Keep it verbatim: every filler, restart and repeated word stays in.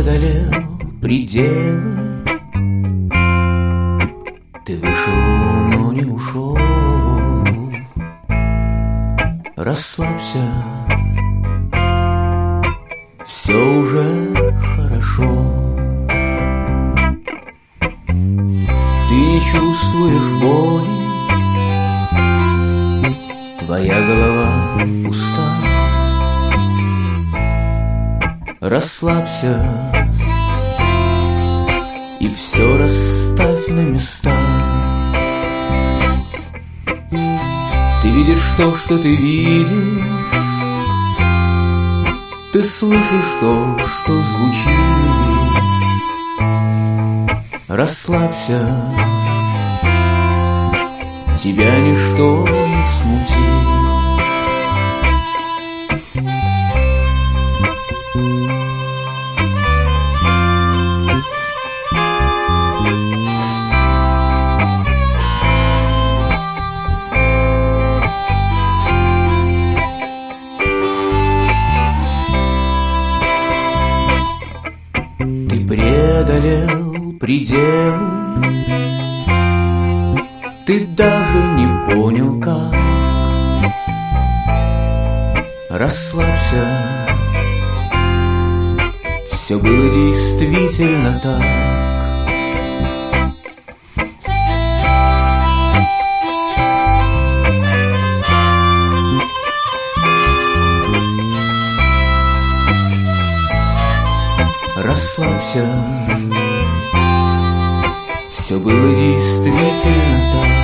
преодолел пределы. Ты вышел, но не ушел. Расслабься, все уже хорошо. Ты не чувствуешь боли, твоя голова пуста. Расслабься и все расставь на места. Ты видишь то, что ты видишь. Ты слышишь то, что звучит. Расслабься, тебя ничто не смутит. Преодолел пределы, ты даже не понял как. Расслабься, все было действительно так. Расслабься, все было действительно так.